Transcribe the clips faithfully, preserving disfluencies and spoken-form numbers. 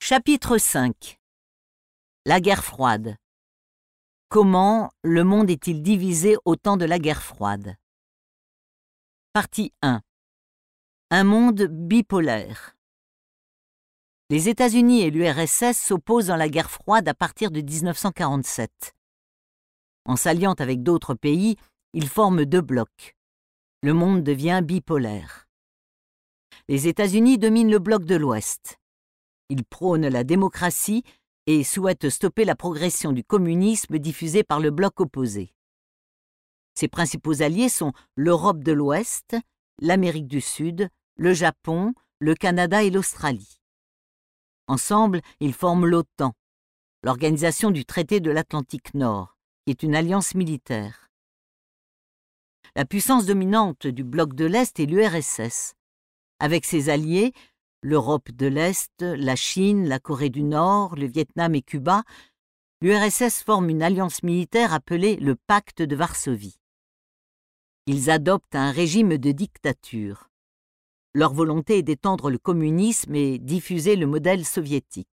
Chapitre cinq. La guerre froide. Comment le monde est-il divisé au temps de la guerre froide? Partie un. Un monde bipolaire. Les États-Unis et l'U R S S s'opposent dans la guerre froide à partir de dix-neuf cent quarante-sept. En s'alliant avec d'autres pays, ils forment deux blocs. Le monde devient bipolaire. Les États-Unis dominent le bloc de l'Ouest. Ils prônent la démocratie et souhaitent stopper la progression du communisme diffusé par le bloc opposé. Ses principaux alliés sont l'Europe de l'Ouest, l'Amérique du Sud, le Japon, le Canada et l'Australie. Ensemble, ils forment l'OTAN, l'organisation du traité de l'Atlantique Nord, qui est une alliance militaire. La puissance dominante du bloc de l'Est est l'U R S S. Avec ses alliés, l'Europe de l'Est, la Chine, la Corée du Nord, le Vietnam et Cuba, l'U R S S forme une alliance militaire appelée le Pacte de Varsovie. Ils adoptent un régime de dictature. Leur volonté est d'étendre le communisme et diffuser le modèle soviétique.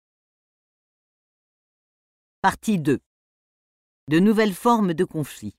Partie deux. De nouvelles formes de conflits.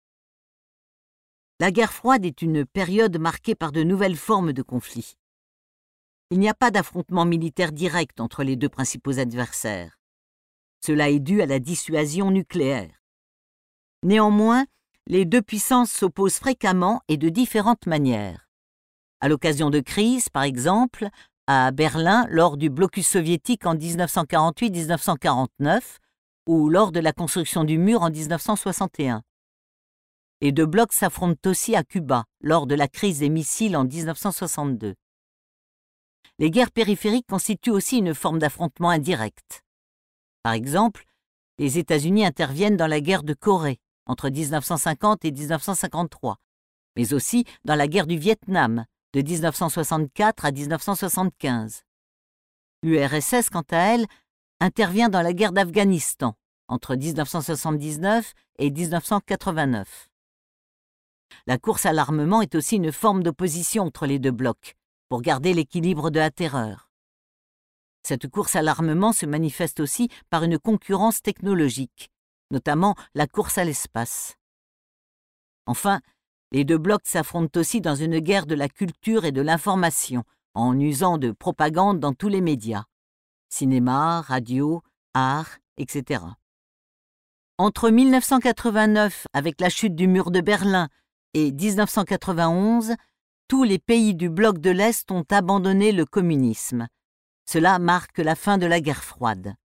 La guerre froide est une période marquée par de nouvelles formes de conflits. Il n'y a pas d'affrontement militaire direct entre les deux principaux adversaires. Cela est dû à la dissuasion nucléaire. Néanmoins, les deux puissances s'opposent fréquemment et de différentes manières. À l'occasion de crises, par exemple, à Berlin lors du blocus soviétique en dix-neuf cent quarante-huit dix-neuf cent quarante-neuf ou lors de la construction du mur en dix-neuf cent soixante et un. Les deux blocs s'affrontent aussi à Cuba lors de la crise des missiles en dix-neuf cent soixante-deux. Les guerres périphériques constituent aussi une forme d'affrontement indirect. Par exemple, les États-Unis interviennent dans la guerre de Corée entre dix-neuf cent cinquante et dix-neuf cent cinquante-trois, mais aussi dans la guerre du Vietnam de dix-neuf cent soixante-quatre à dix-neuf cent soixante-quinze. L'U R S S, quant à elle, intervient dans la guerre d'Afghanistan entre dix-neuf cent soixante-dix-neuf et dix-neuf cent quatre-vingt-neuf. La course à l'armement est aussi une forme d'opposition entre les deux blocs, pour garder l'équilibre de la terreur. Cette course à l'armement se manifeste aussi par une concurrence technologique, notamment la course à l'espace. Enfin, les deux blocs s'affrontent aussi dans une guerre de la culture et de l'information, en usant de propagande dans tous les médias, cinéma, radio, art, et cetera. Entre mille neuf cent quatre-vingt-neuf, avec la chute du mur de Berlin, et dix-neuf cent quatre-vingt-onze, tous les pays du bloc de l'Est ont abandonné le communisme. Cela marque la fin de la guerre froide.